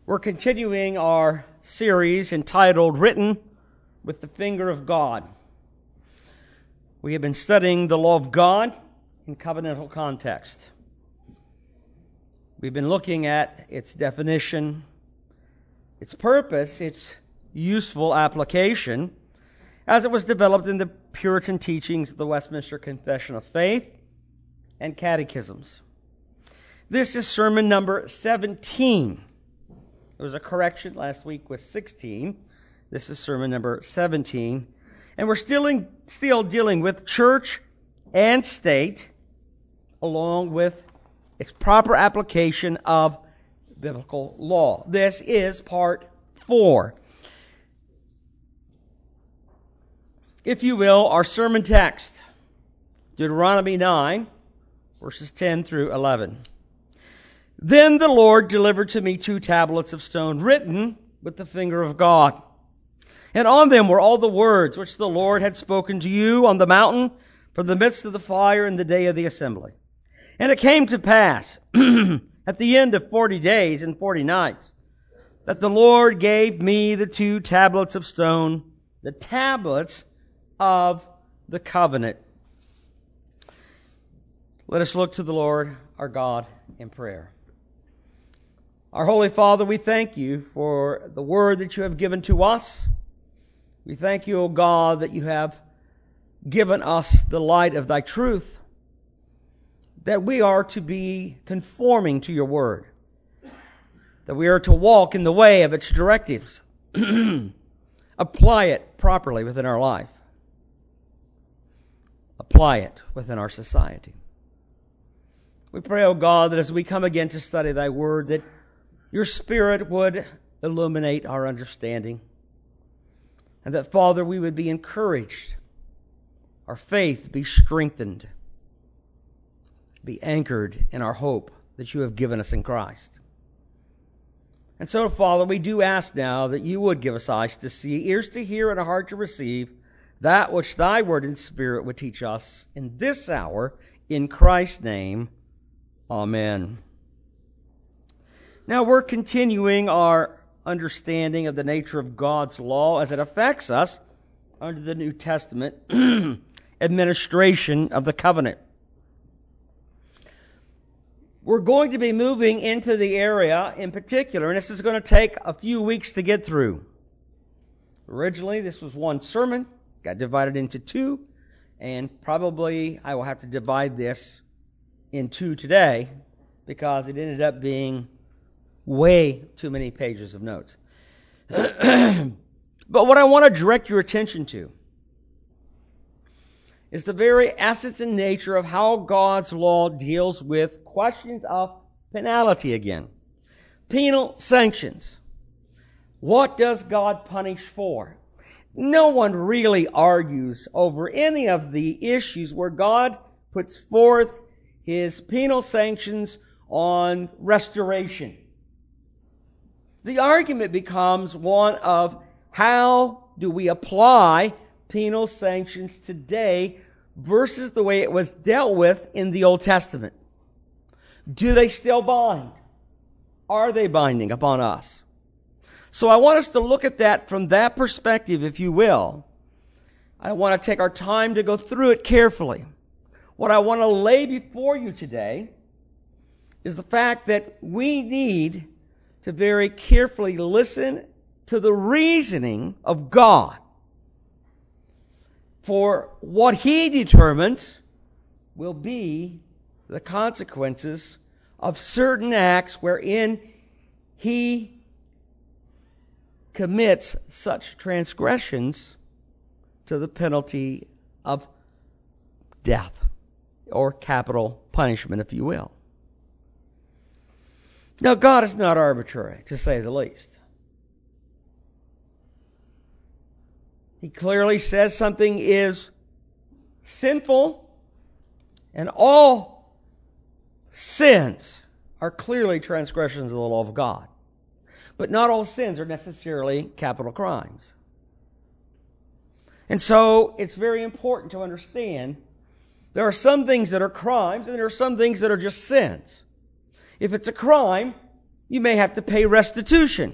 We're continuing our series entitled Written with the Finger of God. We have been studying the law of God in covenantal context. We've been looking at its definition, its purpose, its useful application, as it was developed in the Puritan teachings of the Westminster Confession of Faith and catechisms. This is sermon number 17. There was a correction last week with 16. This is sermon number 17. And we're still dealing with church and state, along with its proper application of biblical law. This is part 4. If you will, our sermon text, Deuteronomy 9, verses 10 through 11. Then the Lord delivered to me 2 tablets of stone written with the finger of God. And on them were all the words which the Lord had spoken to you on the mountain from the midst of the fire in the day of the assembly. And it came to pass at the end of 40 days and 40 nights that the Lord gave me the 2 tablets of stone, the tablets of the covenant. Let us look to the Lord our God in prayer. Our Holy Father, we thank you for the word that you have given to us. We thank you, O God, that you have given us the light of thy truth, that we are to be conforming to your word, that we are to walk in the way of its directives, apply it properly within our life, apply it within our society. We pray, O God, that as we come again to study thy word, that your Spirit would illuminate our understanding, and that, Father, we would be encouraged, our faith be strengthened, be anchored in our hope that you have given us in Christ. And so, Father, we do ask now that you would give us eyes to see, ears to hear, and a heart to receive that which thy word and Spirit would teach us in this hour. In Christ's name, amen. Now we're continuing our understanding of the nature of God's law as it affects us under the New Testament administration of the covenant. We're going to be moving into the area in particular, and this is going to take a few weeks to get through. Originally, this was one sermon, got divided into 2, and probably I will have to divide this in 2 today because it ended up being way too many pages of notes. But what I want to direct your attention to is the very essence and nature of how God's law deals with questions of penalty again. Penal sanctions. What does God punish for? No one really argues over any of the issues where God puts forth his penal sanctions on restoration. The argument becomes one of how do we apply penal sanctions today versus the way it was dealt with in the Old Testament. Do they still bind? Are they binding upon us? So I want us to look at that from that perspective, if you will. I want to take our time to go through it carefully. What I want to lay before you today is the fact that we need to very carefully listen to the reasoning of God for what he determines will be the consequences of certain acts wherein he commits such transgressions to the penalty of death or capital punishment, if you will. Now, God is not arbitrary, to say the least. He clearly says something is sinful, and all sins are clearly transgressions of the law of God. But not all sins are necessarily capital crimes. And so it's very important to understand there are some things that are crimes and there are some things that are just sins. If it's a crime, you may have to pay restitution.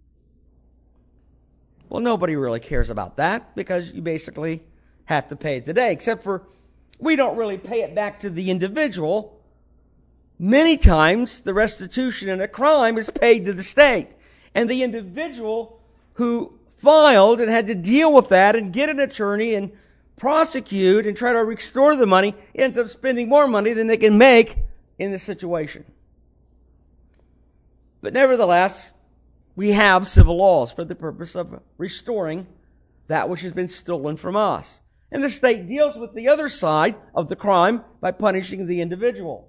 Well, nobody really cares about that because you basically have to pay it today, except for we don't really pay it back to the individual. Many times, the restitution in a crime is paid to the state. And the individual who filed and had to deal with that and get an attorney and prosecute and try to restore the money ends up spending more money than they can make in this situation. But nevertheless, we have civil laws for the purpose of restoring that which has been stolen from us. And the state deals with the other side of the crime by punishing the individual.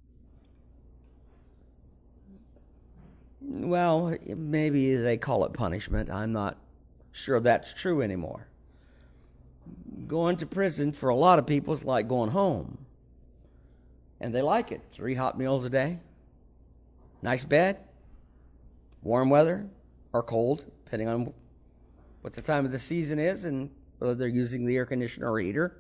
Well, maybe they call it punishment. I'm not sure that's true anymore. Going to prison for a lot of people is like going home. And they like it. 3 hot meals a day. Nice bed. Warm weather or cold, depending on what the time of the season is and whether they're using the air conditioner or heater.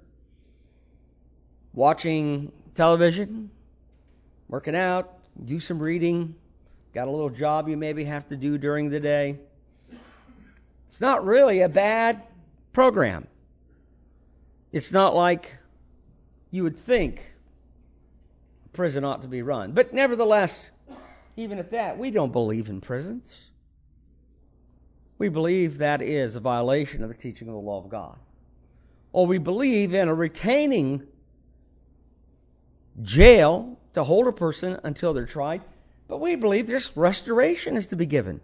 Watching television, working out, do some reading, got a little job you maybe have to do during the day. It's not really a bad program. It's not like you would think a prison ought to be run. But nevertheless, even at that, we don't believe in prisons. We believe that is a violation of the teaching of the law of God. Or we believe in a retaining jail to hold a person until they're tried. But we believe this restoration is to be given.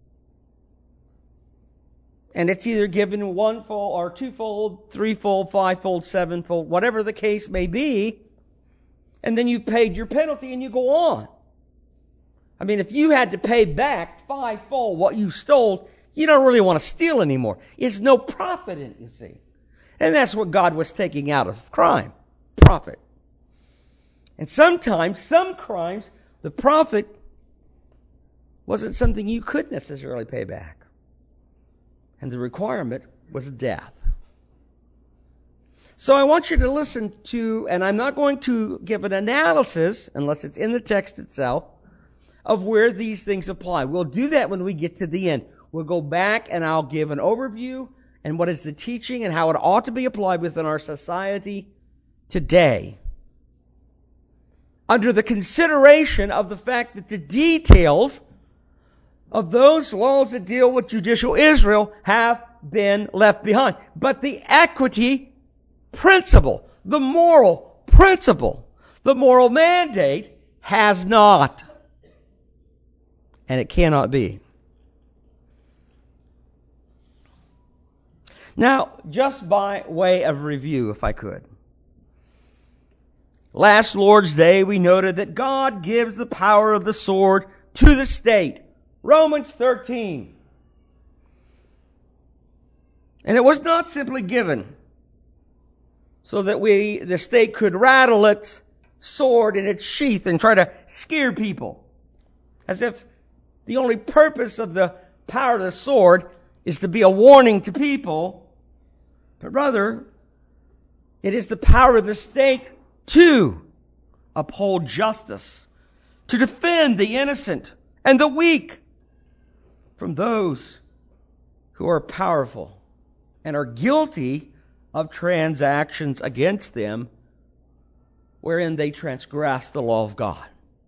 And it's either given one-fold or two-fold, three-fold, five-fold, seven-fold, whatever the case may be. And then you've paid your penalty and you go on. I mean, if you had to pay back five-fold what you stole, you don't really want to steal anymore. It's no profit in it, you see. And that's what God was taking out of crime. Profit. And sometimes, some crimes, the profit wasn't something you could necessarily pay back. And the requirement was death. So I want you to listen to, and I'm not going to give an analysis, unless it's in the text itself, of where these things apply. We'll do that when we get to the end. We'll go back and I'll give an overview and what is the teaching and how it ought to be applied within our society today. Under the consideration of the fact that the details of those laws that deal with judicial Israel have been left behind. But the equity principle, the moral principle, the moral mandate has not. And it cannot be. Now, just by way of review, if I could. Last Lord's Day, we noted that God gives the power of the sword to the state. Romans 13. And it was not simply given so that the state could rattle its sword in its sheath and try to scare people. As if the only purpose of the power of the sword is to be a warning to people, but rather, it is the power of the state to uphold justice, to defend the innocent and the weak from those who are powerful and are guilty of transactions against them wherein they transgress the law of God.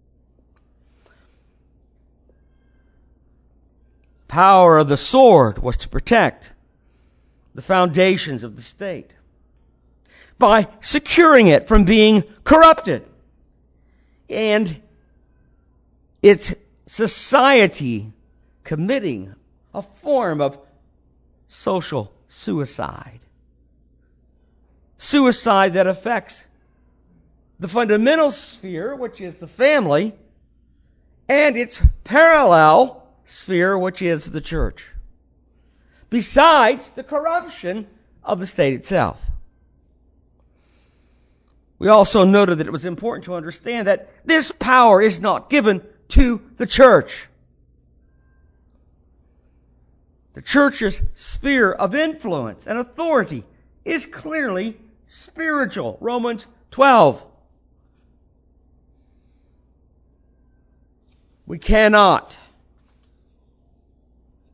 Power of the sword was to protect the foundations of the state by securing it from being corrupted and its society committing a form of social suicide. Suicide that affects the fundamental sphere, which is the family, and its parallel sphere, which is the church. Besides the corruption of the state itself. We also noted that it was important to understand that this power is not given to the church. The church's sphere of influence and authority is clearly spiritual. Romans 12. We cannot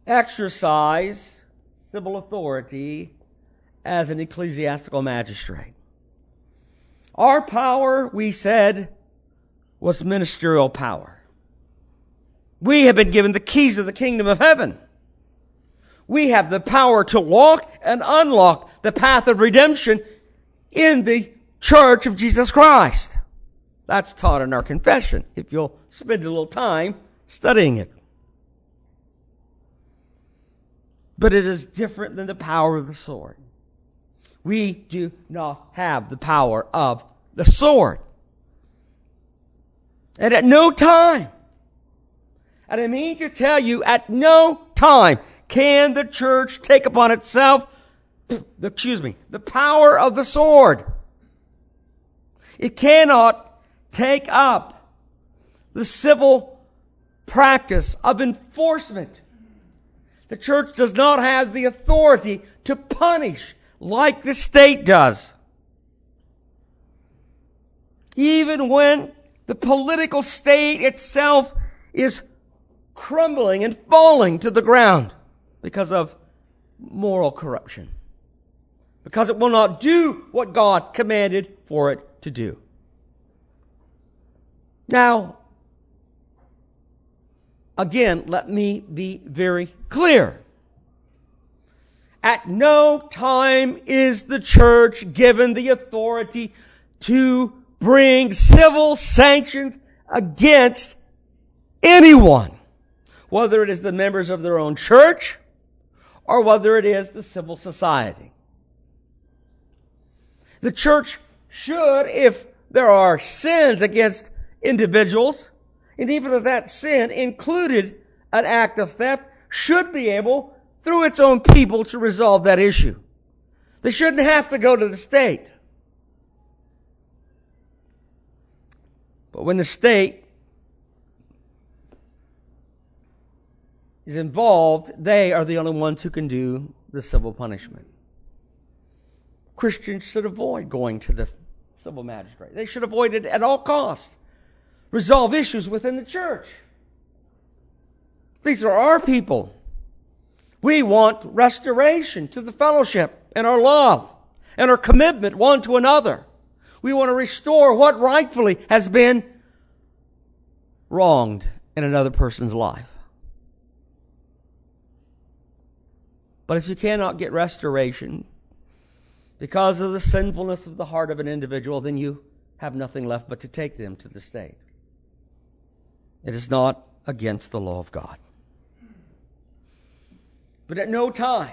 exercise civil authority as an ecclesiastical magistrate. Our power, we said, was ministerial power. We have been given the keys of the kingdom of heaven. We have the power to walk and unlock the path of redemption in the church of Jesus Christ. That's taught in our confession, if you'll spend a little time studying it. But it is different than the power of the sword. We do not have the power of the sword. And at no time, and I mean to tell you, at no time can the church take upon itself, the power of the sword. It cannot take up the civil practice of enforcement. The church does not have the authority to punish like the state does. Even when the political state itself is crumbling and falling to the ground because of moral corruption. Because it will not do what God commanded for it to do. Now, again, let me be very clear. At no time is the church given the authority to bring civil sanctions against anyone, whether it is the members of their own church or whether it is the civil society. The church should, if there are sins against individuals, and even if that sin included an act of theft, should be able, through its own people, to resolve that issue. They shouldn't have to go to the state. But when the state is involved, they are the only ones who can do the civil punishment. Christians should avoid going to the civil magistrate. They should avoid it at all costs. Resolve issues within the church. These are our people. We want restoration to the fellowship and our love and our commitment one to another. We want to restore what rightfully has been wronged in another person's life. But if you cannot get restoration because of the sinfulness of the heart of an individual, then you have nothing left but to take them to the state. It is not against the law of God. But at no time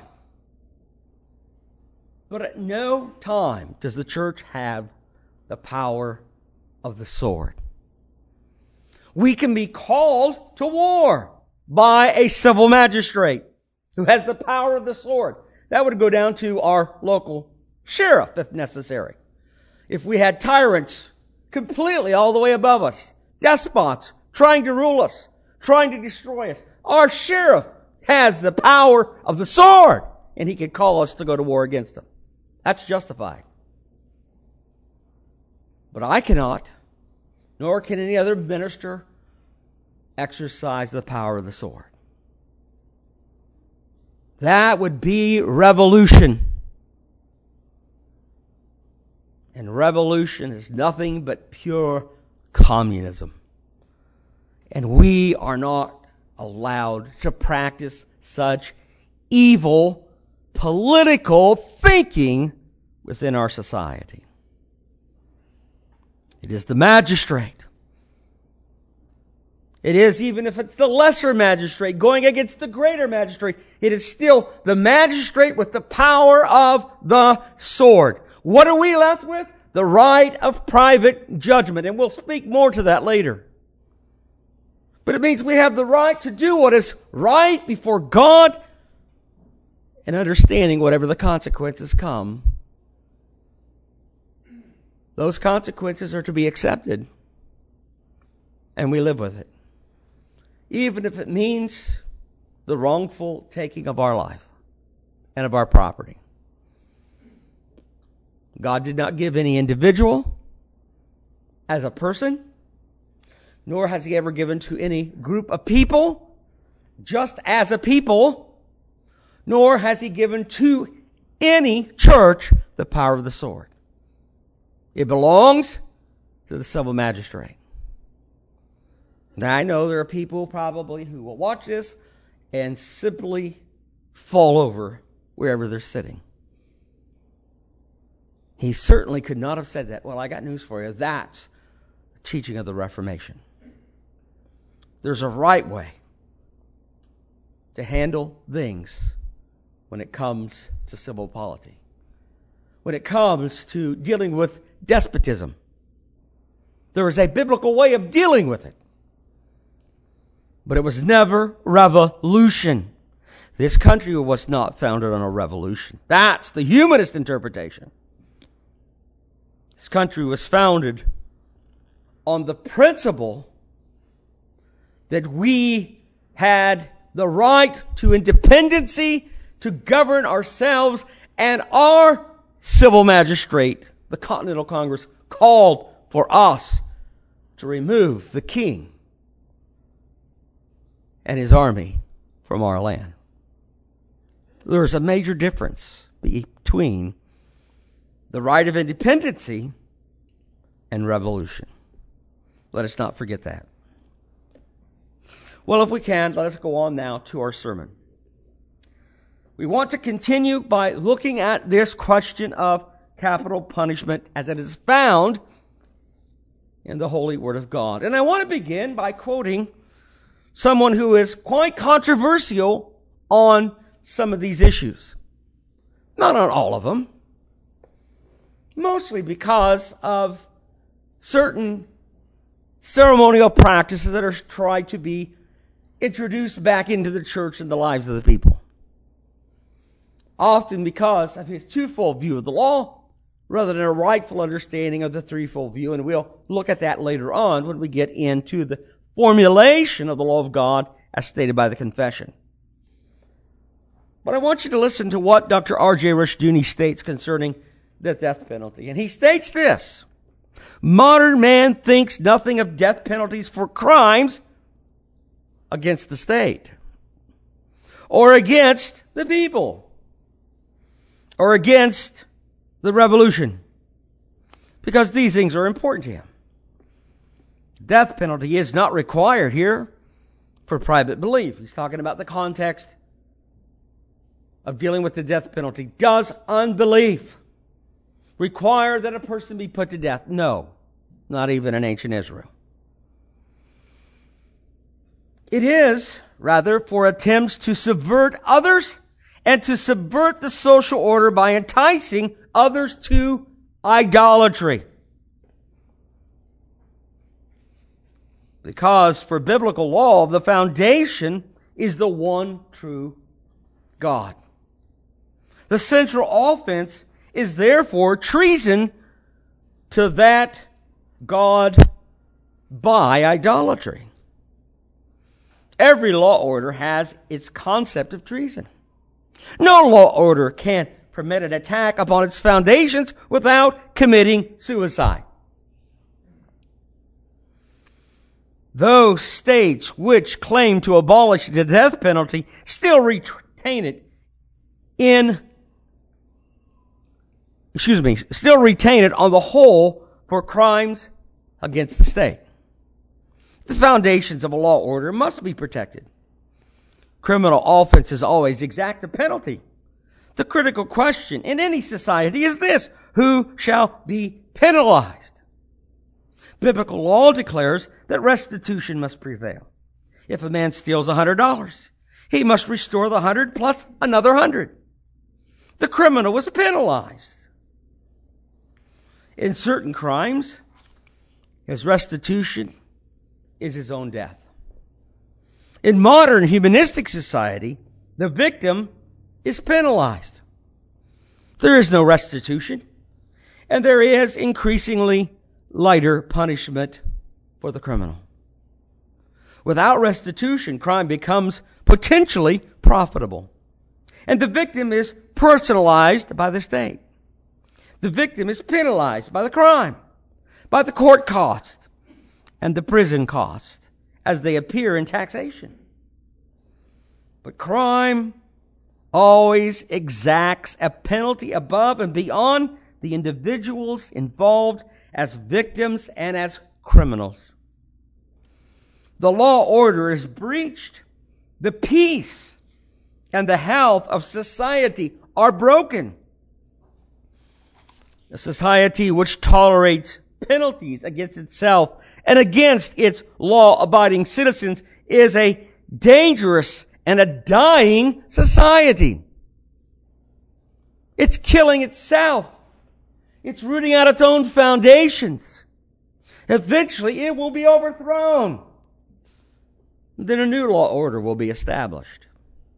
does the church have the power of the sword. We can be called to war by a civil magistrate who has the power of the sword. That would go down to our local sheriff if necessary. If we had tyrants completely all the way above us, despots trying to rule us, trying to destroy us, our sheriff has the power of the sword, and he can call us to go to war against them. That's justified. But I cannot, nor can any other minister exercise the power of the sword. That would be revolution. And revolution is nothing but pure communism. And we are not allowed to practice such evil political thinking within our society. It is the magistrate. It is, even if it's the lesser magistrate going against the greater magistrate, it is still the magistrate with the power of the sword. What are we left with? The right of private judgment. And we'll speak more to that later. But it means we have the right to do what is right before God and understanding whatever the consequences come. Those consequences are to be accepted. And we live with it. Even if it means the wrongful taking of our life and of our property. God did not give any individual as a person, nor has he ever given to any group of people, just as a people, nor has he given to any church the power of the sword. It belongs to the civil magistrate. Now, I know there are people probably who will watch this and simply fall over wherever they're sitting. He certainly could not have said that. Well, I got news for you. That's the teaching of the Reformation. There's a right way to handle things when it comes to civil polity, when it comes to dealing with despotism. There is a biblical way of dealing with it. But it was never revolution. This country was not founded on a revolution. That's the humanist interpretation. This country was founded on the principle that we had the right to independency, to govern ourselves, and our civil magistrate, the Continental Congress, called for us to remove the king and his army from our land. There's a major difference between the right of independency and revolution. Let us not forget that. Well, if we can, let us go on now to our sermon. We want to continue by looking at this question of capital punishment as it is found in the Holy Word of God. And I want to begin by quoting someone who is quite controversial on some of these issues. Not on all of them. Mostly because of certain ceremonial practices that are tried to be introduced back into the church and the lives of the people. Often because of his twofold view of the law, rather than a rightful understanding of the threefold view. And we'll look at that later on when we get into the formulation of the law of God as stated by the confession. But I want you to listen to what Dr. R.J. Rushdoony states concerning the death penalty. And he states this: modern man thinks nothing of death penalties for crimes against the state, or against the people, or against the revolution, because these things are important to him. Death penalty is not required here for private belief. He's talking about the context of dealing with the death penalty. Does unbelief require that a person be put to death? No, not even in ancient Israel. It is, rather, for attempts to subvert others and to subvert the social order by enticing others to idolatry. Because for biblical law, the foundation is the one true God. The central offense is therefore treason to that God by idolatry. Every law order has its concept of treason. No law order can permit an attack upon its foundations without committing suicide. Those states which claim to abolish the death penalty still retain it on the whole for crimes against the state. The foundations of a law order must be protected. Criminal offenses always exact a penalty. The critical question in any society is this: who shall be penalized? Biblical law declares that restitution must prevail. If a man steals $100, he must restore the 100 plus another 100. The criminal was penalized. In certain crimes, his restitution is his own death. In modern humanistic society, the victim is penalized. There is no restitution, and there is increasingly lighter punishment for the criminal. Without restitution, crime becomes potentially profitable, and the victim is personalized by the state. The victim is penalized by the crime, by the court cost, and the prison cost as they appear in taxation. But crime always exacts a penalty above and beyond the individuals involved as victims and as criminals. The law order is breached. The peace and the health of society are broken. A society which tolerates penalties against itself and against its law-abiding citizens is a dangerous and a dying society. It's killing itself. It's rooting out its own foundations. Eventually, it will be overthrown. Then a new law order will be established.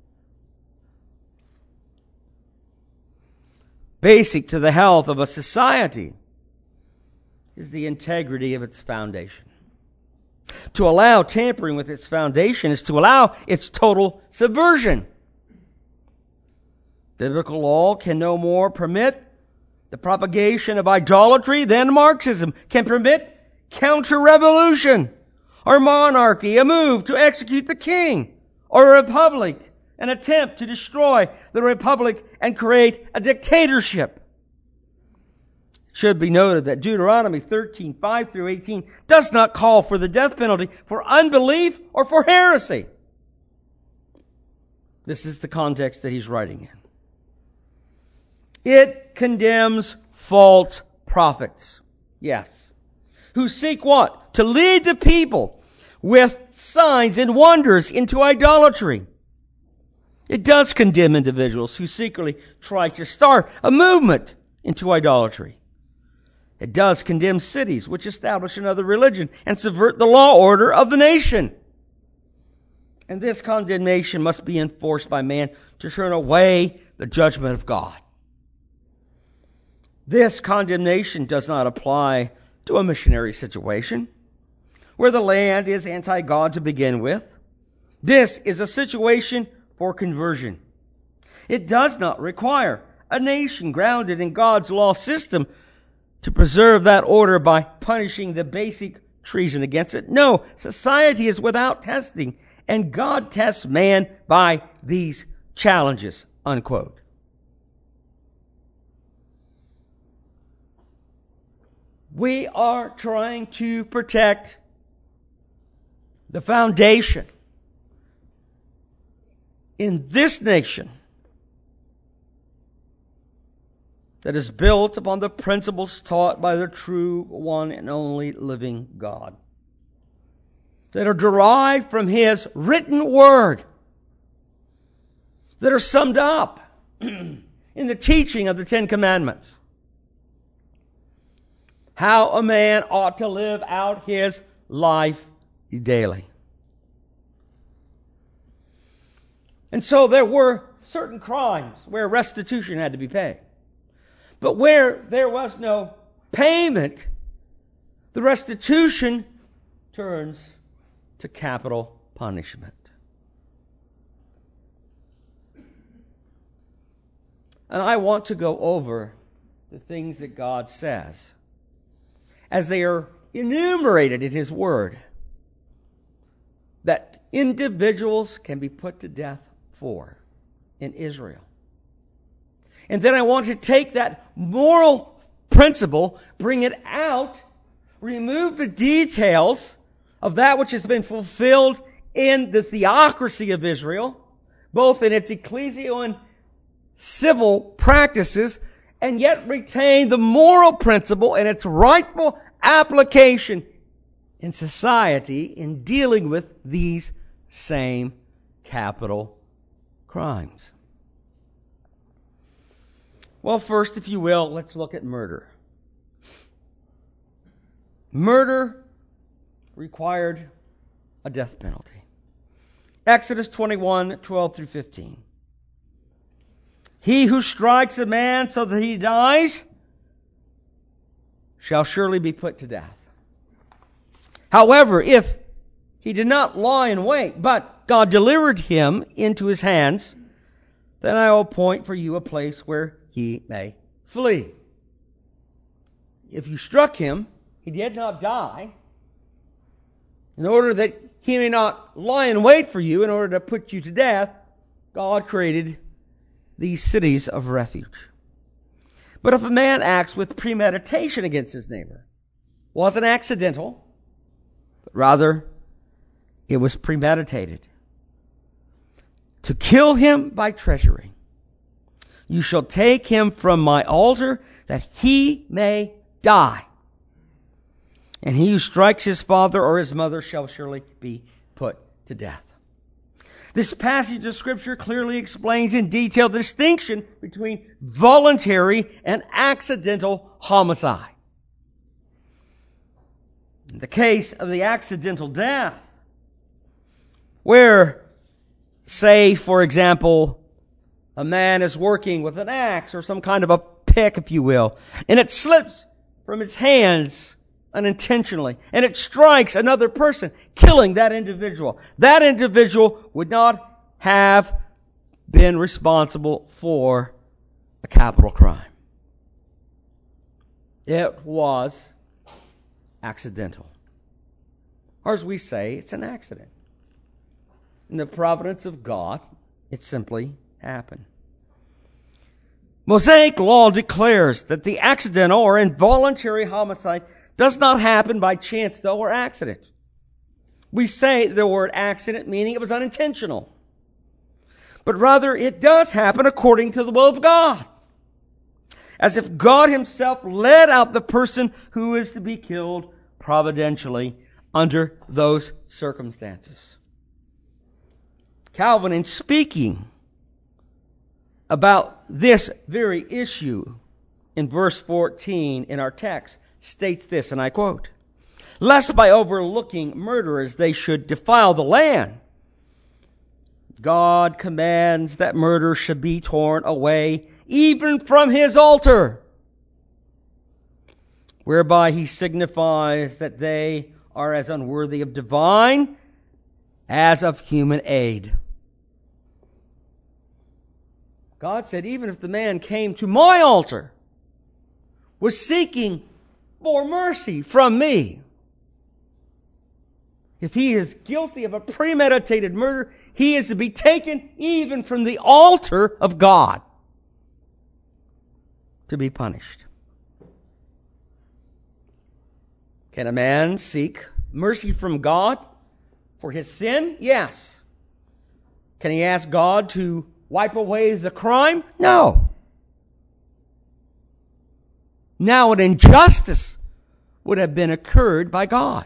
Basic to the health of a society is the integrity of its foundation. To allow tampering with its foundation is to allow its total subversion. Biblical law can no more permit the propagation of idolatry than Marxism can permit counter-revolution or monarchy, a move to execute the king, or a republic, an attempt to destroy the republic and create a dictatorship. It should be noted that Deuteronomy 13:5 through 18 does not call for the death penalty for unbelief or for heresy. This is the context that he's writing in. It condemns false prophets. Yes. Who seek what? To lead the people with signs and wonders into idolatry. It does condemn individuals who secretly try to start a movement into idolatry. It does condemn cities which establish another religion and subvert the law order of the nation. And this condemnation must be enforced by man to turn away the judgment of God. This condemnation does not apply to a missionary situation where the land is anti-God to begin with. This is a situation for conversion. It does not require a nation grounded in God's law system to preserve that order by punishing the basic treason against it. No, society is without testing, and God tests man by these challenges, unquote. We are trying to protect the foundation in this nation that is built upon the principles taught by the true one and only living God, that are derived from His written word, that are summed up in the teaching of the Ten Commandments. How a man ought to live out his life daily. And so there were certain crimes where restitution had to be paid. But where there was no payment, the restitution turns to capital punishment. And I want to go over the things that God says as they are enumerated in His Word, that individuals can be put to death for in Israel. And then I want to take that moral principle, bring it out, remove the details of that which has been fulfilled in the theocracy of Israel, both in its ecclesial and civil practices, and yet retain the moral principle and its rightful application in society in dealing with these same capital crimes. Well, first, if you will, let's look at murder. Murder required a death penalty. Exodus 21:12 through 15. He who strikes a man so that he dies shall surely be put to death. However, if he did not lie in wait, but God delivered him into his hands, then I will appoint for you a place where he may flee. If you struck him, he did not die. In order that he may not lie in wait for you, in order to put you to death, God created these cities of refuge. But if a man acts with premeditation against his neighbor, wasn't accidental, but rather it was premeditated, to kill him by treachery, you shall take him from my altar that he may die. And he who strikes his father or his mother shall surely be put to death. This passage of Scripture clearly explains in detail the distinction between voluntary and accidental homicide. In the case of the accidental death, where, say, for example, a man is working with an axe or some kind of a pick, if you will, and it slips from his hands unintentionally, and it strikes another person, killing that individual. That individual would not have been responsible for a capital crime. It was accidental. Or as we say, it's an accident. In the providence of God, it simply happened. Mosaic law declares that the accidental or involuntary homicide does not happen by chance, though, or accident. We say the word accident, meaning it was unintentional. But rather, it does happen according to the will of God. As if God himself led out the person who is to be killed providentially under those circumstances. Calvin, in speaking about this very issue in verse 14 in our text, states this, and I quote, "Lest by overlooking murderers they should defile the land, God commands that murder should be torn away even from his altar, whereby he signifies that they are as unworthy of divine as of human aid." God said, even if the man came to my altar, was seeking for mercy from me, if he is guilty of a premeditated murder, he is to be taken even from the altar of God to be punished. Can a man seek mercy from God for his sin? Yes. Can he ask God to wipe away the crime? No. Now an injustice would have been occurred by God,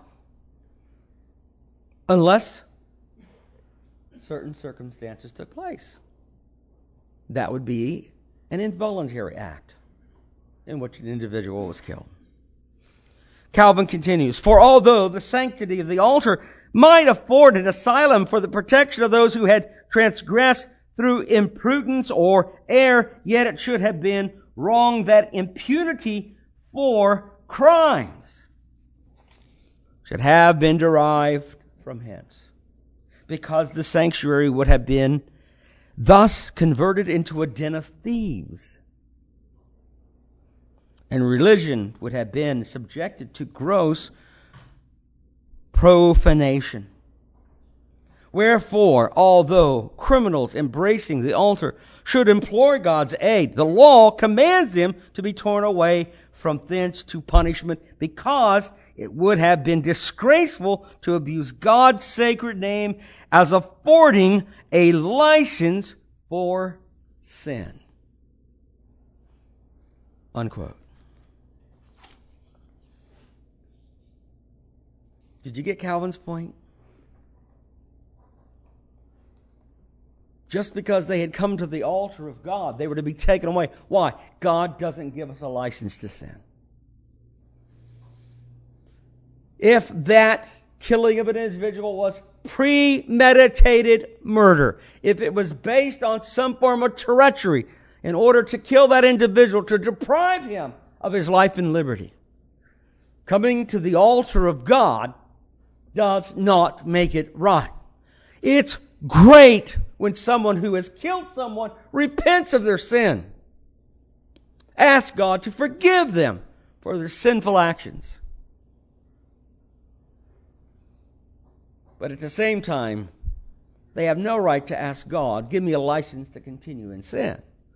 unless certain circumstances took place. That would be an involuntary act in which an individual was killed. Calvin continues, "For although the sanctity of the altar might afford an asylum for the protection of those who had transgressed through imprudence or error, yet it should have been wrong that impunity for crimes should have been derived from hence, because the sanctuary would have been thus converted into a den of thieves, and religion would have been subjected to gross profanation. Wherefore, although criminals embracing the altar should implore God's aid, the law commands them to be torn away from thence to punishment, because it would have been disgraceful to abuse God's sacred name as affording a license for sin." Unquote. Did you get Calvin's point? Just because they had come to the altar of God, they were to be taken away. Why? God doesn't give us a license to sin. If that killing of an individual was premeditated murder, if it was based on some form of treachery in order to kill that individual, to deprive him of his life and liberty, coming to the altar of God does not make it right. It's great when someone who has killed someone repents of their sin. Ask God to forgive them for their sinful actions. But at the same time, they have no right to ask God, give me a license to continue in sin.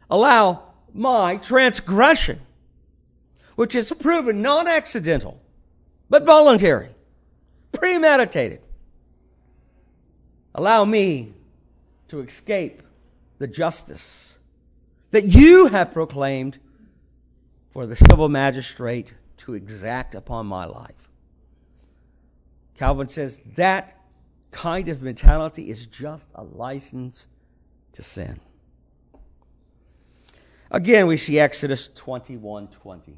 allow my transgression, which is proven non-accidental, but voluntary, premeditated. Allow me to escape the justice that you have proclaimed for the civil magistrate to exact upon my life. Calvin says that kind of mentality is just a license to sin. Again, we see Exodus 21:20.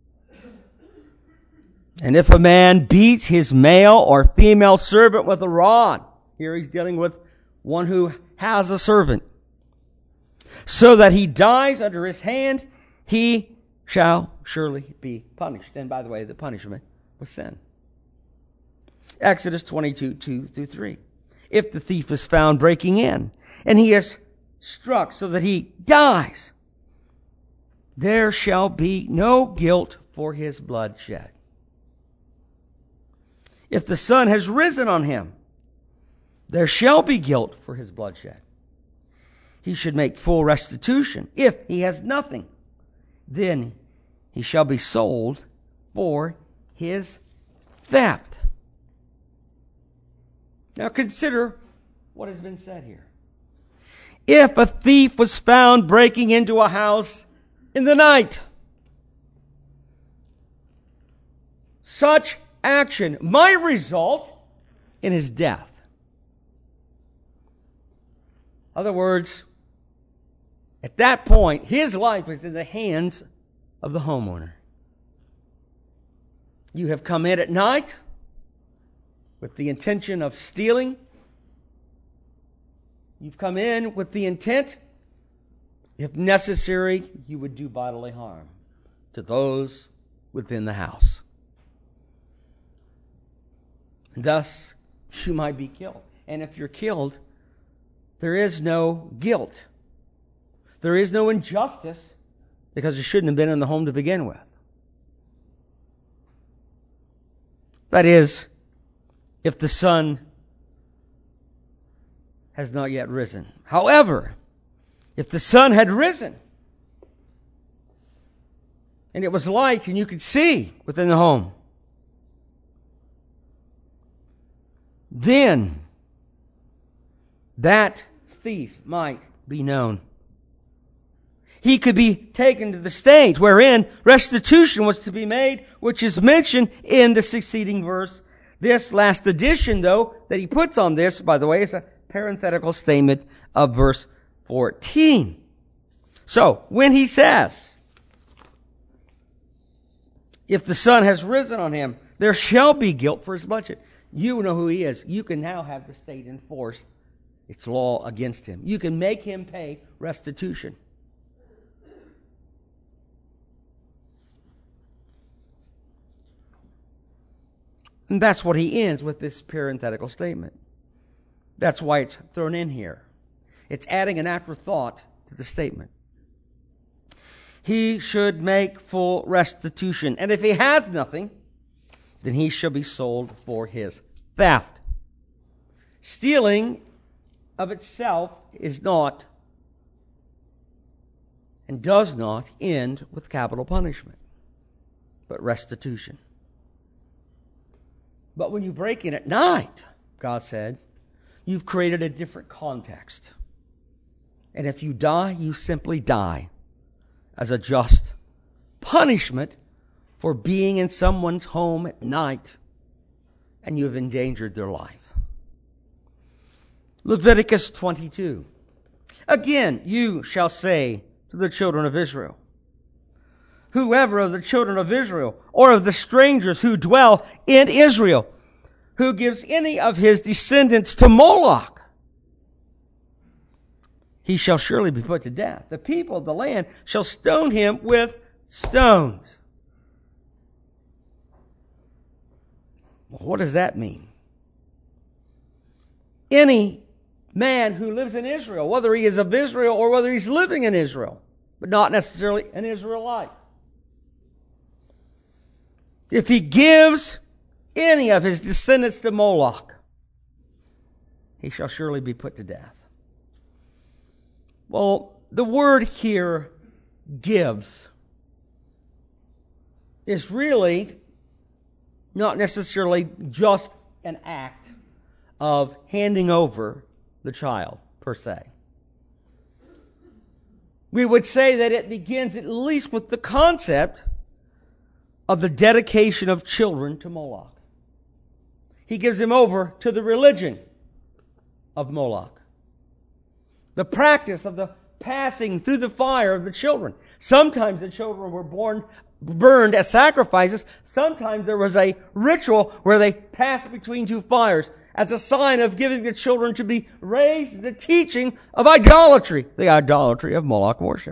And if a man beats his male or female servant with a rod, here he's dealing with one who has a servant, so that he dies under his hand, he shall surely be punished. And by the way, the punishment was sin. Exodus 22:2-3. If the thief is found breaking in, and he is struck so that he dies, there shall be no guilt for his blood shed. If the sun has risen on him, there shall be guilt for his bloodshed. He should make full restitution. If he has nothing, then he shall be sold for his theft. Now consider what has been said here. If a thief was found breaking into a house in the night, such action might result in his death. In other words, at that point, his life is in the hands of the homeowner. You have come in at night with the intention of stealing. You've come in with the intent, if necessary, you would do bodily harm to those within the house. And thus, you might be killed. And if you're killed, there is no guilt. There is no injustice because you shouldn't have been in the home to begin with. That is, if the sun has not yet risen. However, if the sun had risen and it was light and you could see within the home, then that thief might be known. He could be taken to the state wherein restitution was to be made, which is mentioned in the succeeding verse. This last addition, though, that he puts on this, by the way, is a parenthetical statement of verse 14. So, when he says, if the sun has risen on him, there shall be guilt for his bloodshed. You know who he is. You can now have the state enforce its law against him. You can make him pay restitution. And that's what he ends with this parenthetical statement. That's why it's thrown in here. It's adding an afterthought to the statement. He should make full restitution. And if he has nothing, then he shall be sold for his theft. Stealing of itself is not and does not end with capital punishment, but restitution. But when you break in at night, God said, you've created a different context. And if you die, you simply die as a just punishment for being in someone's home at night and you have endangered their life. Leviticus 22. Again, you shall say to the children of Israel, whoever of the children of Israel or of the strangers who dwell in Israel, who gives any of his descendants to Moloch, he shall surely be put to death. The people of the land shall stone him with stones. Well, what does that mean? Any man who lives in Israel, whether he is of Israel or whether he's living in Israel, but not necessarily an Israelite, if he gives any of his descendants to Moloch, he shall surely be put to death. Well, the word here, gives, is really not necessarily just an act of handing over the child, per se. We would say that it begins at least with the concept of the dedication of children to Moloch. He gives them over to the religion of Moloch. The practice of the passing through the fire of the children. Sometimes the children were burned as sacrifices. Sometimes there was a ritual where they passed between two fires as a sign of giving the children to be raised in the teaching of idolatry, the idolatry of Moloch worship.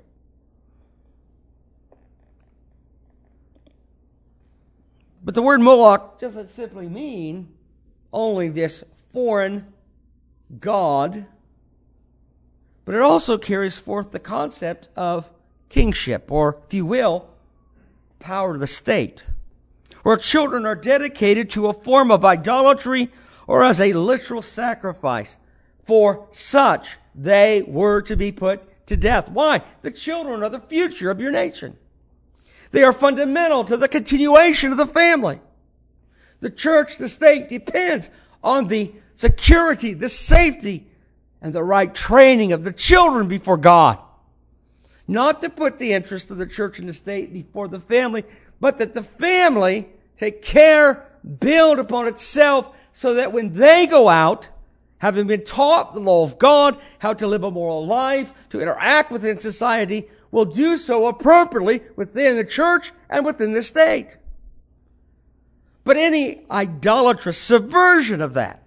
But the word Moloch doesn't simply mean only this foreign god, but it also carries forth the concept of kingship, or, if you will, power of the state, where children are dedicated to a form of idolatry or as a literal sacrifice. For such, they were to be put to death. Why? The children are the future of your nation. They are fundamental to the continuation of the family. The church, the state, depends on the security, the safety, and the right training of the children before God. Not to put the interest of the church and the state before the family, but that the family take care, build upon itself, so that when they go out, having been taught the law of God, how to live a moral life, to interact within society, will do so appropriately within the church and within the state. But any idolatrous subversion of that,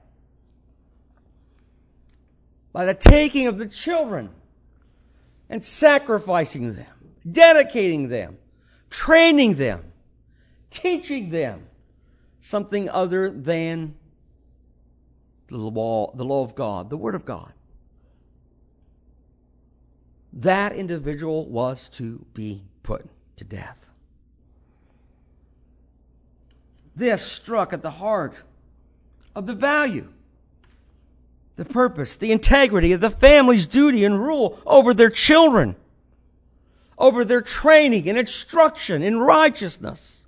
by the taking of the children and sacrificing them, dedicating them, training them, teaching them something other than the law of God, the Word of God, that individual was to be put to death. This struck at the heart of the value, the purpose, the integrity of the family's duty and rule over their children, over their training and instruction in righteousness,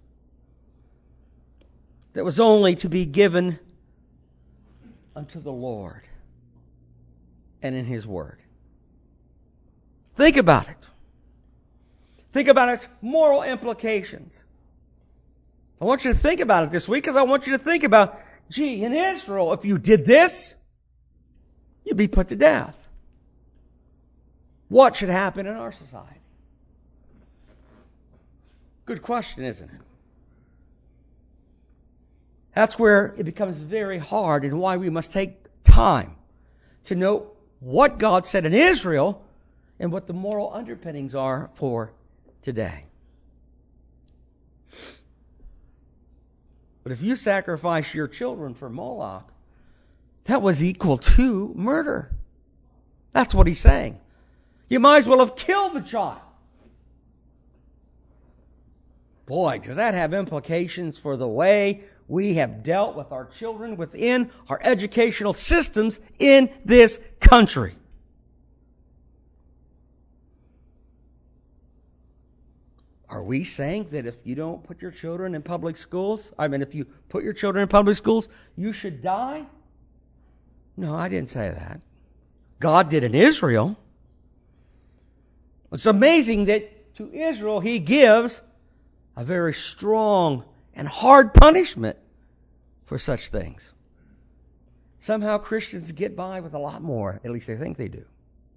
that was only to be given unto the Lord and in His Word. Think about it. Think about its moral implications. I want you to think about it this week, because I want you to think about, in Israel, if you did this, you'd be put to death. What should happen in our society? Good question, isn't it? That's where it becomes very hard, and why we must take time to know what God said in Israel and what the moral underpinnings are for today. But if you sacrifice your children for Moloch, that was equal to murder. That's what he's saying. You might as well have killed the child. Boy, does that have implications for the way we have dealt with our children within our educational systems in this country. Are we saying that if you don't put your children in public schools, if you put your children in public schools, you should die? No, I didn't say that. God did in Israel. It's amazing that to Israel He gives a very strong and hard punishment for such things. Somehow Christians get by with a lot more, at least they think they do.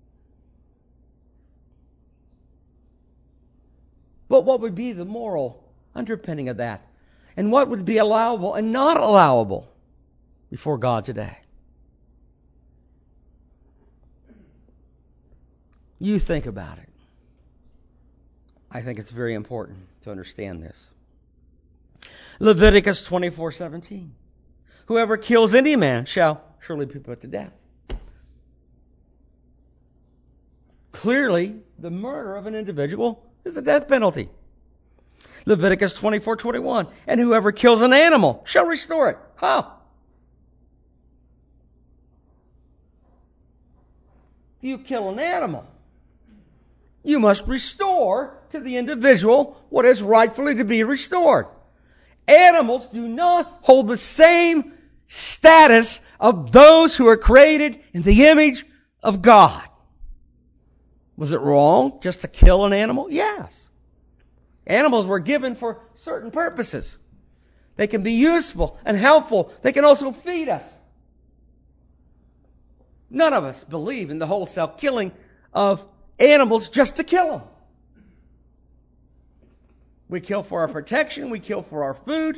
But what would be the moral underpinning of that? And what would be allowable and not allowable before God today? You think about it. I think it's very important to understand this. Leviticus 24:17. Whoever kills any man shall surely be put to death. Clearly, the murder of an individual is the death penalty. Leviticus 24:21. And whoever kills an animal shall restore it. How? If you kill an animal, You must restore to the individual what is rightfully to be restored. Animals do not hold the same status of those who are created in the image of God. Was it wrong just to kill an animal? Yes. Animals were given for certain purposes. They can be useful and helpful. They can also feed us. None of us believe in the wholesale killing of animals just to kill them. We kill for our protection. We kill for our food.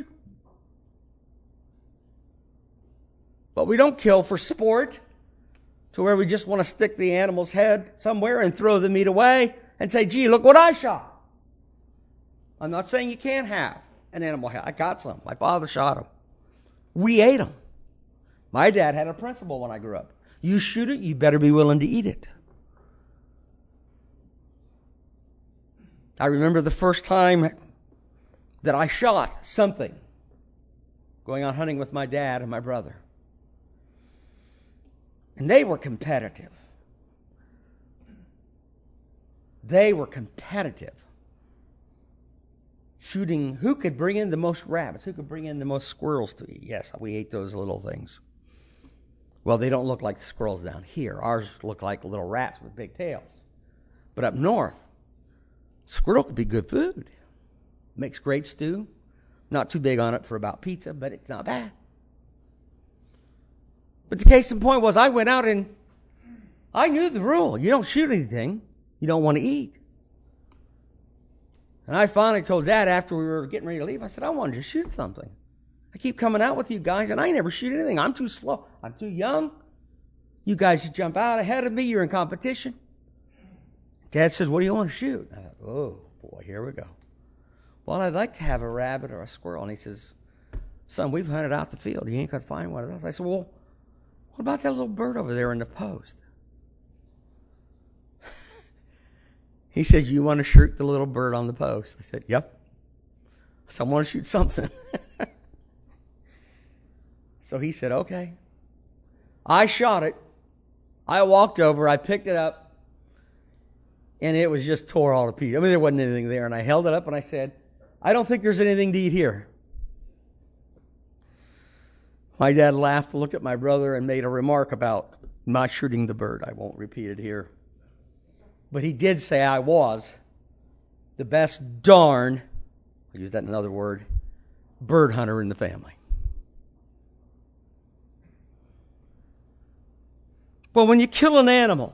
But we don't kill for sport, to where we just want to stick the animal's head somewhere and throw the meat away and say, gee, look what I shot. I'm not saying you can't have an animal head. I got some. My father shot them. We ate them. My dad had a principle when I grew up. You shoot it, you better be willing to eat it. I remember the first time that I shot something going out hunting with my dad and my brother. And they were competitive. They were competitive. Shooting who could bring in the most rabbits, who could bring in the most squirrels to eat. Yes, we ate those little things. Well, they don't look like the squirrels down here. Ours look like little rats with big tails. But up north, squirrel could be good food. Makes great stew. Not too big on it for about pizza, but it's not bad. But the case in point was I went out and I knew the rule. You don't shoot anything you don't want to eat. And I finally told Dad after we were getting ready to leave, I said, I wanted to shoot something. I keep coming out with you guys and I never shoot anything. I'm too slow. I'm too young. You guys just jump out ahead of me. You're in competition. Dad says, what do you want to shoot? I thought, oh, boy, here we go. Well, I'd like to have a rabbit or a squirrel. And he says, son, we've hunted out the field. You ain't going to find one of those. I said, well, what about that little bird over there in the post? He said, you want to shoot the little bird on the post? I said, yep. So I want to shoot something. So he said, okay. I shot it. I walked over. I picked it up. And it was just tore all to pieces. I mean, there wasn't anything there. And I held it up and I said, I don't think there's anything to eat here. My dad laughed, looked at my brother, and made a remark about not shooting the bird. I won't repeat it here. But he did say I was the best darn, I'll use that in another word, bird hunter in the family. Well, when you kill an animal,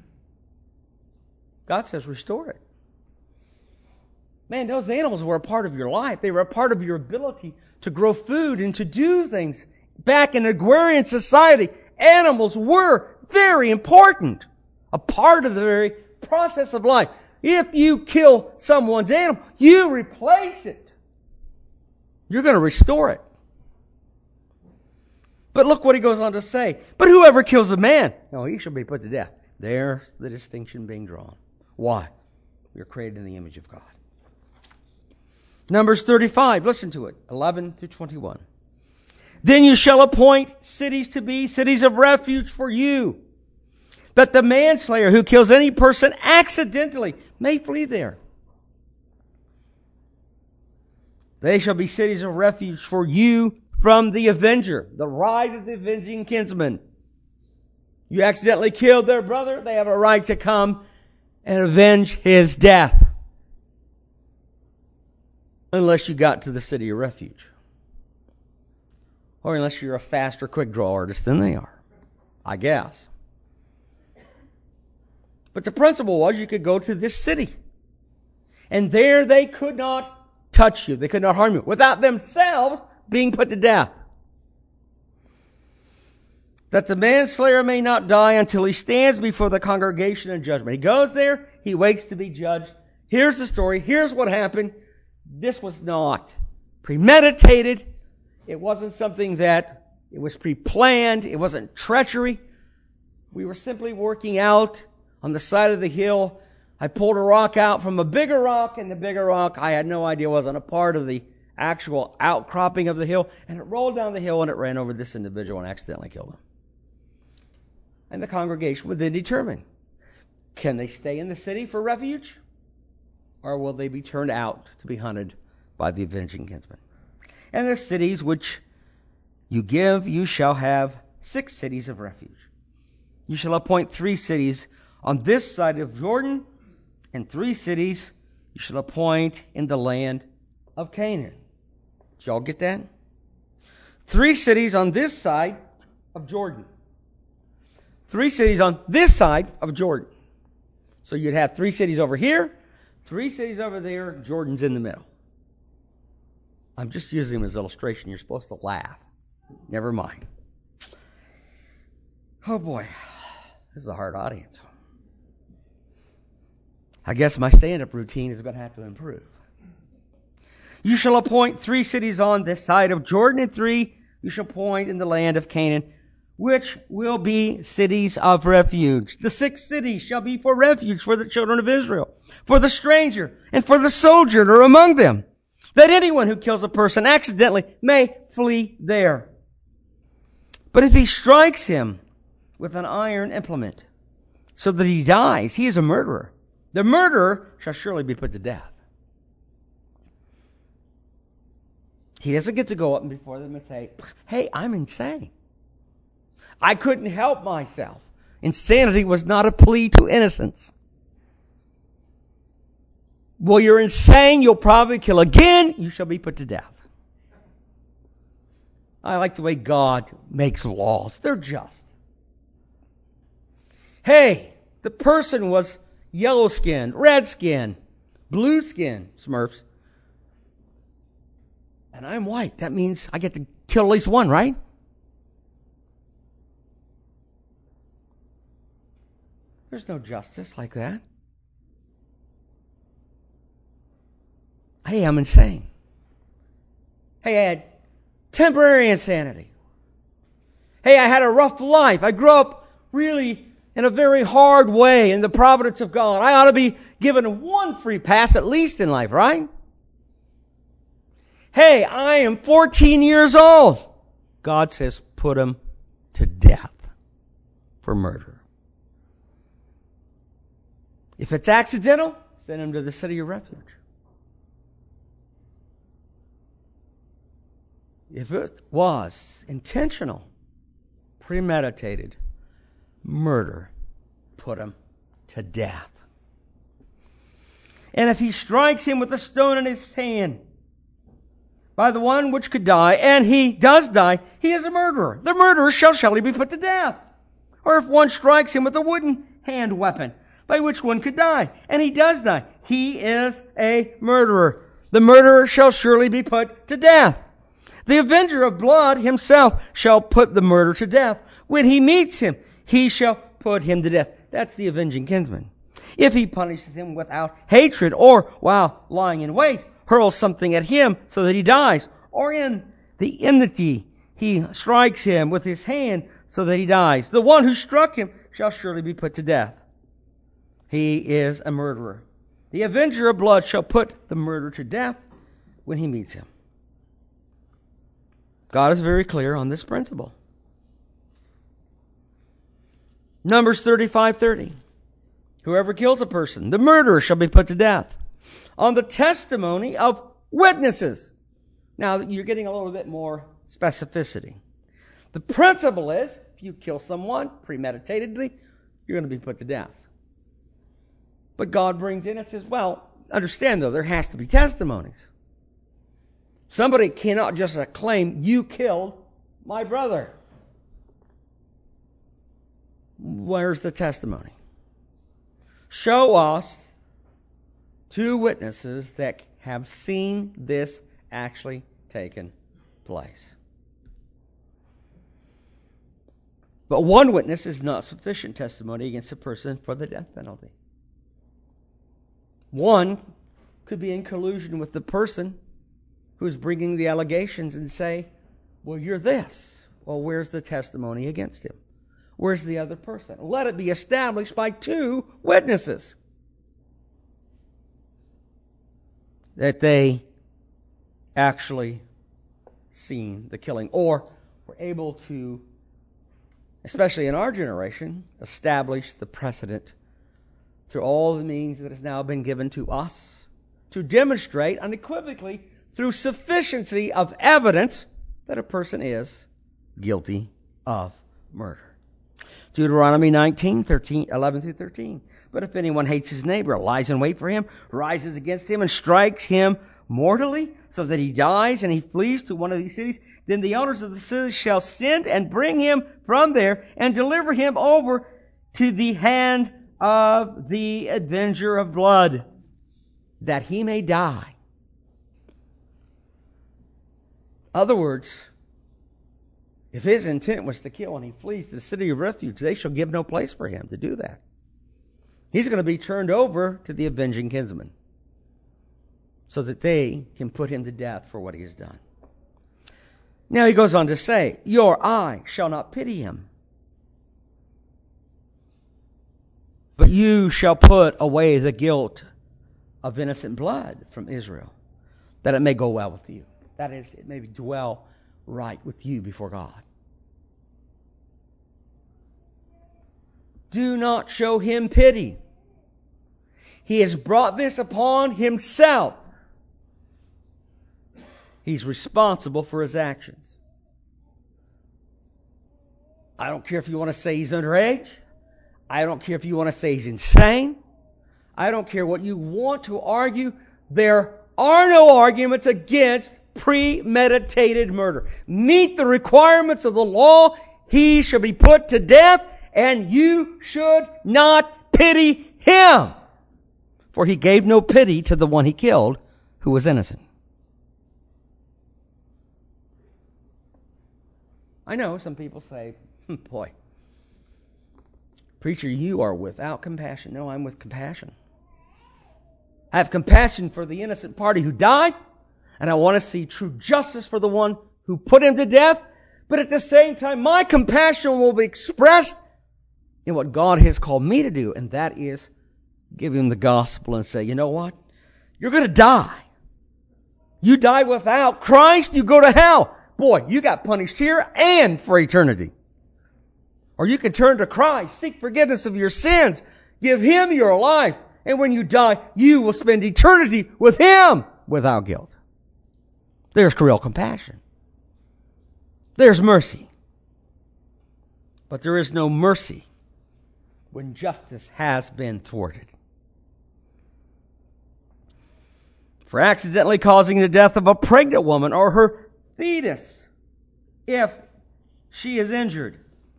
God says restore it. Man, those animals were a part of your life. They were a part of your ability to grow food and to do things. Back in agrarian society, animals were very important. A part of the very process of life. If you kill someone's animal, you replace it. You're going to restore it. But look what he goes on to say. But whoever kills a man, no, he shall be put to death. There's the distinction being drawn. Why? You're created in the image of God. Numbers 35, listen to it, 11 through 21. Then you shall appoint cities to be cities of refuge for you, that the manslayer who kills any person accidentally may flee there. They shall be cities of refuge for you from the avenger, the right of the avenging kinsman. You accidentally killed their brother, they have a right to come and avenge his death. Unless you got to the city of refuge. Or unless you're a faster quick draw artist than they are. I guess. But the principle was you could go to this city. And there they could not touch you. They could not harm you without themselves being put to death. That the manslayer may not die until he stands before the congregation in judgment. He goes there. He waits to be judged. Here's the story. Here's what happened. This was not premeditated. It wasn't something that it was pre-planned. It wasn't treachery. We were simply working out on the side of the hill. I pulled a rock out from a bigger rock, and the bigger rock I had no idea wasn't a part of the actual outcropping of the hill, and it rolled down the hill and it ran over this individual and accidentally killed him. And the congregation would then determine, Can they stay in the city for refuge? Or will they be turned out to be hunted by the avenging kinsman? And the cities which you give, you shall have 6 cities of refuge. You shall appoint 3 cities on this side of Jordan, and 3 cities you shall appoint in the land of Canaan. Did y'all get that? 3 cities on this side of Jordan. 3 cities on this side of Jordan. So you'd have 3 cities over here, 3 cities over there, Jordan's in the middle. I'm just using them as illustration. You're supposed to laugh. Never mind. Oh boy, this is a hard audience. I guess my stand-up routine is going to have to improve. You shall appoint 3 cities on this side of Jordan, and 3 you shall appoint in the land of Canaan, which will be cities of refuge. The 6 cities shall be for refuge for the children of Israel, for the stranger, and for the sojourner among them, that anyone who kills a person accidentally may flee there. But if he strikes him with an iron implement, so that he dies, he is a murderer. The murderer shall surely be put to death. He doesn't get to go up before them and say, hey, I'm insane. I couldn't help myself. Insanity was not a plea to innocence. Well, you're insane. You'll probably kill again. You shall be put to death. I like the way God makes laws. They're just. Hey, the person was yellow-skinned, red-skinned, blue-skinned, Smurfs. And I'm white. That means I get to kill at least one, right? There's no justice like that. Hey, I'm insane. Hey, I had temporary insanity. Hey, I had a rough life. I grew up really in a very hard way in the providence of God. I ought to be given one free pass at least in life, right? Hey, I am 14 years old. God says, put him to death for murder. If it's accidental, send him to the city of refuge. If it was intentional, premeditated murder, put him to death. And if he strikes him with a stone in his hand, by the one which could die, and he does die, he is a murderer. The murderer shall surely be put to death. Or if one strikes him with a wooden hand weapon, by which one could die, and he does die, he is a murderer. The murderer shall surely be put to death. The avenger of blood himself shall put the murderer to death. When he meets him, he shall put him to death. That's the avenging kinsman. If he punishes him without hatred, or while lying in wait, hurls something at him so that he dies, or in the enmity he strikes him with his hand so that he dies, the one who struck him shall surely be put to death. He is a murderer. The avenger of blood shall put the murderer to death when he meets him. God is very clear on this principle. Numbers 35:30. Whoever kills a person, the murderer shall be put to death on the testimony of witnesses. Now, you're getting a little bit more specificity. The principle is, if you kill someone premeditatedly, you're going to be put to death. But God brings in and says, well, understand though, there has to be testimonies. Somebody cannot just claim, you killed my brother. Where's the testimony? Show us 2 witnesses that have seen this actually taken place. But one witness is not sufficient testimony against a person for the death penalty. One could be in collusion with the person who's bringing the allegations and say, well, you're this. Well, where's the testimony against him? Where's the other person? Let it be established by 2 witnesses that they actually seen the killing, or were able to, especially in our generation, establish the precedent through all the means that has now been given to us to demonstrate unequivocally through sufficiency of evidence that a person is guilty of murder. Deuteronomy 11 through 13. But if anyone hates his neighbor, lies in wait for him, rises against him, and strikes him mortally, so that he dies and he flees to one of these cities, then the elders of the city shall send and bring him from there and deliver him over to the hand of the avenger of blood, that he may die. Other words, if his intent was to kill and he flees to the city of refuge, they shall give no place for him to do that. He's going to be turned over to the avenging kinsman so that they can put him to death for what he has done. Now he goes on to say, your eye shall not pity him, but you shall put away the guilt of innocent blood from Israel, that it may go well with you. That is, it may dwell right with you before God. Do not show him pity. He has brought this upon himself. He's responsible for his actions. I don't care if you want to say he's underage. I don't care if you want to say he's insane. I don't care what you want to argue. There are no arguments against premeditated murder. Meet the requirements of the law. He shall be put to death, and you should not pity him. For he gave no pity to the one he killed, who was innocent. I know some people say, boy, preacher, you are without compassion. No, I'm with compassion. I have compassion for the innocent party who died, and I want to see true justice for the one who put him to death. But at the same time, my compassion will be expressed in what God has called me to do, and that is give him the gospel and say, you know what? You're going to die. You die without Christ, you go to hell. Boy, you got punished here and for eternity. Or you can turn to Christ, seek forgiveness of your sins, give him your life, and when you die, you will spend eternity with him without guilt. There's real compassion. There's mercy. But there is no mercy when justice has been thwarted. For accidentally causing the death of a pregnant woman or her fetus, if she is injured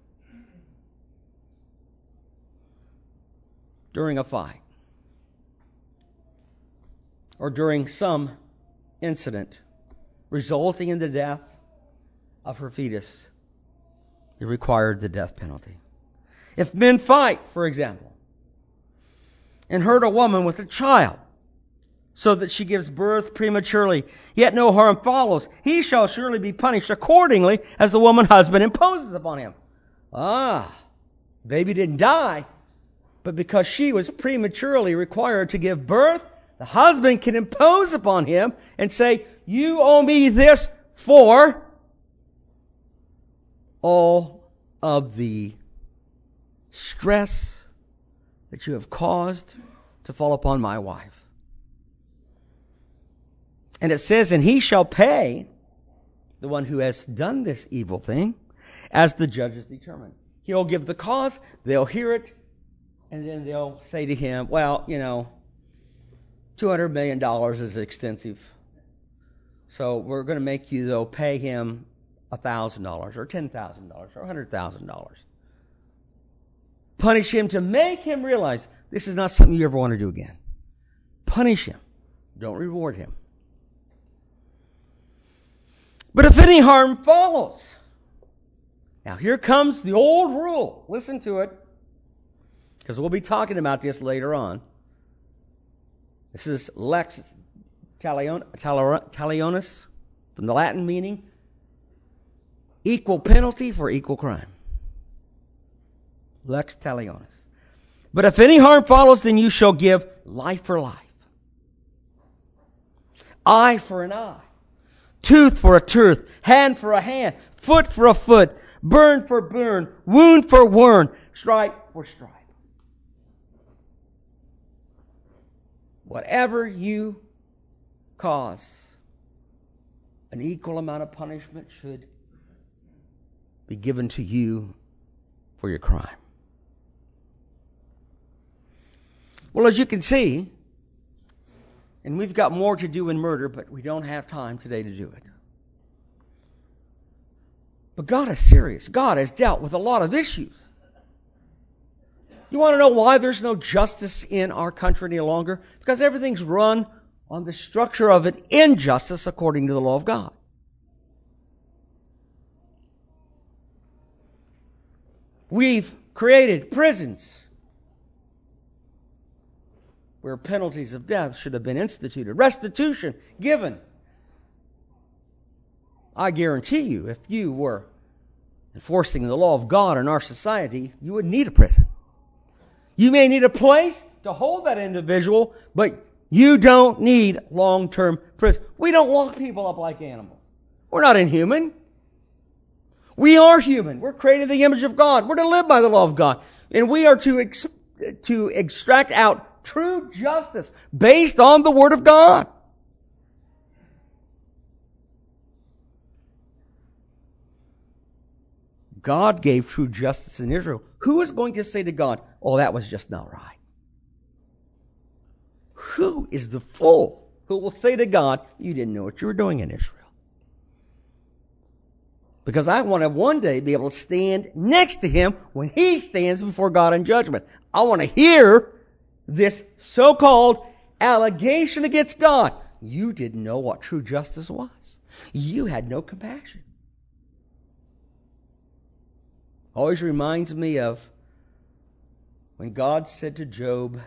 during a fight or during some incident resulting in the death of her fetus, it required the death penalty. If men fight, for example, and hurt a woman with a child, so that she gives birth prematurely, yet no harm follows, he shall surely be punished accordingly as the woman's husband imposes upon him. Baby didn't die, but because she was prematurely required to give birth, the husband can impose upon him and say, you owe me this for all of the stress that you have caused to fall upon my wife. And it says, and he shall pay the one who has done this evil thing as the judges determine. He'll give the cause, they'll hear it, and then they'll say to him, well, $200 million is extensive. So we're going to make you, though, pay him $1,000 or $10,000 or $100,000. Punish him to make him realize this is not something you ever want to do again. Punish him. Don't reward him. But if any harm follows, now here comes the old rule. Listen to it, because we'll be talking about this later on. This is lex talionis, from the Latin meaning equal penalty for equal crime. Lex talionis. But if any harm follows, then you shall give life for life, eye for an eye, tooth for a tooth, hand for a hand, foot for a foot, burn for burn, wound for wound, stripe for stripe. whatever you cause, an equal amount of punishment should be given to you for your crime. Well, as you can see, and we've got more to do in murder, but we don't have time today to do it. But God is serious. God has dealt with a lot of issues. You want to know why there's no justice in our country any longer? Because everything's run on the structure of an injustice according to the law of God. We've created prisons where penalties of death should have been instituted. Restitution given. I guarantee you, if you were enforcing the law of God in our society, you would need a prison. You may need a place to hold that individual, but you don't need long-term prison. We don't lock people up like animals. We're not inhuman. We are human. We're created in the image of God. We're to live by the law of God. And we are to extract out true justice based on the Word of God. God gave true justice in Israel. Who is going to say to God, oh, that was just not right? Who is the fool who will say to God, you didn't know what you were doing in Israel? Because I want to one day be able to stand next to him when he stands before God in judgment. I want to hear this so-called allegation against God. You didn't know what true justice was. You had no compassion. Always reminds me of when God said to Job,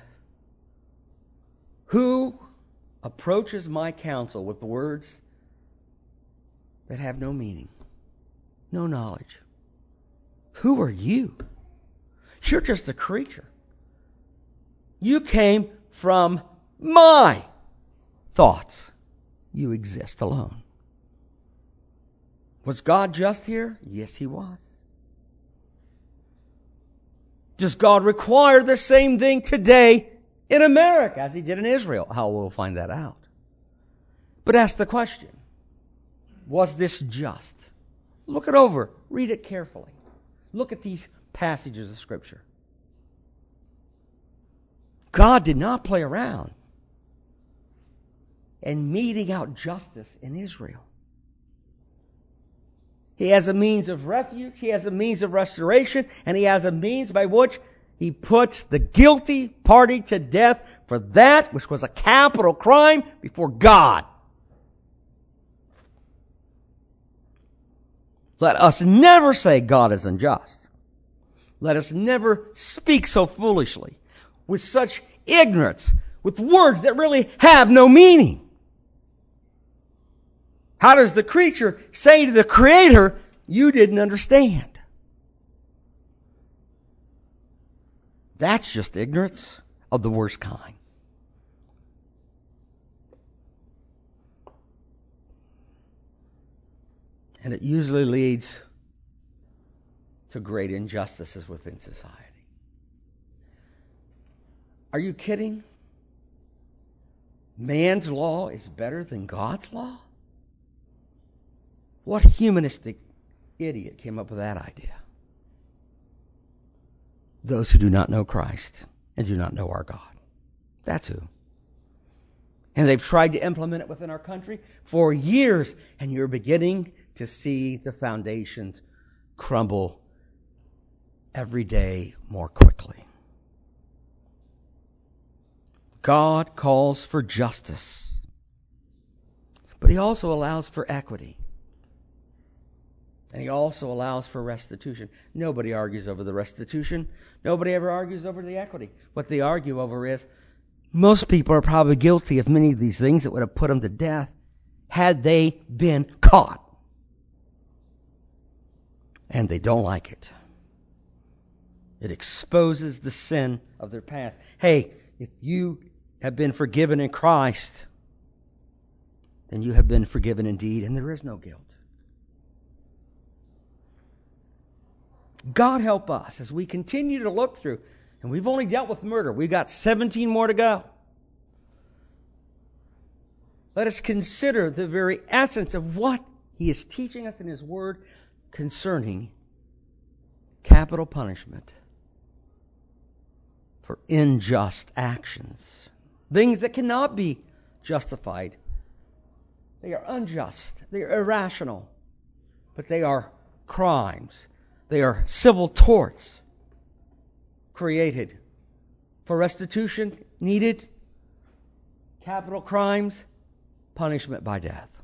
who approaches my counsel with words that have no meaning, no knowledge? Who are you? You're just a creature. You came from my thoughts. You exist alone. Was God just here? Yes, he was. Does God require the same thing today in America as he did in Israel? How we'll find that out. But ask the question, was this just? Look it over. Read it carefully. Look at these passages of Scripture. God did not play around in meting out justice in Israel. He has a means of refuge, he has a means of restoration, and he has a means by which he puts the guilty party to death for that which was a capital crime before God. Let us never say God is unjust. Let us never speak so foolishly, with such ignorance, with words that really have no meaning. How does the creature say to the Creator, you didn't understand? That's just ignorance of the worst kind. And it usually leads to great injustices within society. Are you kidding? Man's law is better than God's law? What humanistic idiot came up with that idea? Those who do not know Christ and do not know our God. That's who. And they've tried to implement it within our country for years, and you're beginning to see the foundations crumble every day more quickly. God calls for justice, but he also allows for equity. And he also allows for restitution. Nobody argues over the restitution. Nobody ever argues over the equity. What they argue over is, most people are probably guilty of many of these things that would have put them to death had they been caught. And they don't like it. It exposes the sin of their past. Hey, if you have been forgiven in Christ, then you have been forgiven indeed, and there is no guilt. God help us as we continue to look through, and we've only dealt with murder. We've got 17 more to go. let us consider the very essence of what he is teaching us in his word concerning capital punishment for unjust actions. Things that cannot be justified. They are unjust. They are irrational. But they are crimes. They are civil torts created for restitution needed. Capital crimes, punishment by death.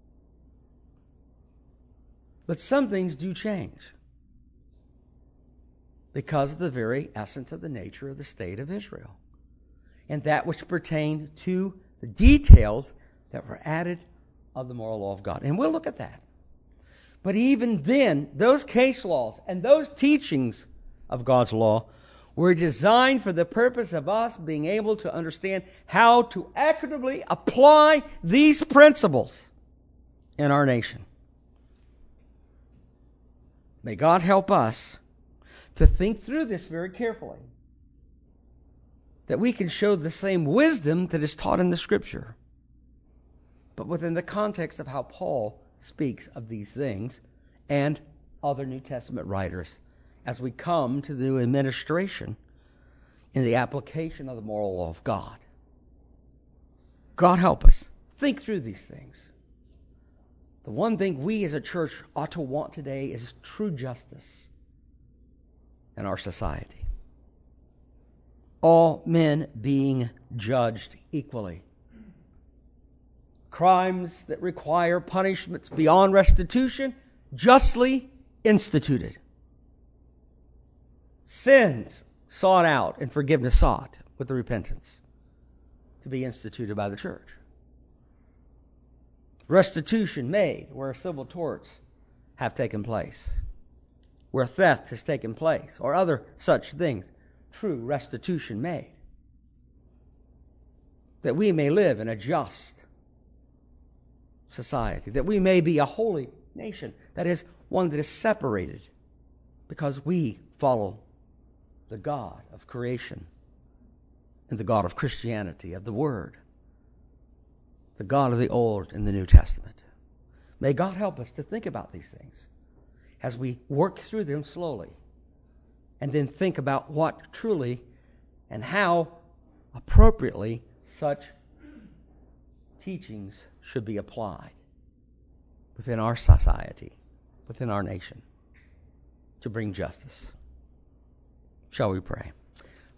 But some things do change because of the very essence of the nature of the state of Israel, and that which pertained to the details that were added of the moral law of God. And we'll look at that. But even then, those case laws and those teachings of God's law were designed for the purpose of us being able to understand how to equitably apply these principles in our nation. May God help us to think through this very carefully, that we can show the same wisdom that is taught in the Scripture, but within the context of how Paul speaks of these things and other New Testament writers as we come to the administration in the application of the moral law of God. God help us think through these things. The one thing we as a church ought to want today is true justice in our society. All men being judged equally. Crimes that require punishments beyond restitution, justly instituted. Sins sought out and forgiveness sought with the repentance to be instituted by the church. Restitution made where civil torts have taken place, where theft has taken place, or other such things. True restitution made, that we may live in a just society, that we may be a holy nation, that is, one that is separated because we follow the God of creation and the God of Christianity, of the Word, the God of the Old and the New Testament. May God help us to think about these things as we work through them slowly, and then think about what truly and how appropriately such teachings should be applied within our society, within our nation, to bring justice. Shall we pray?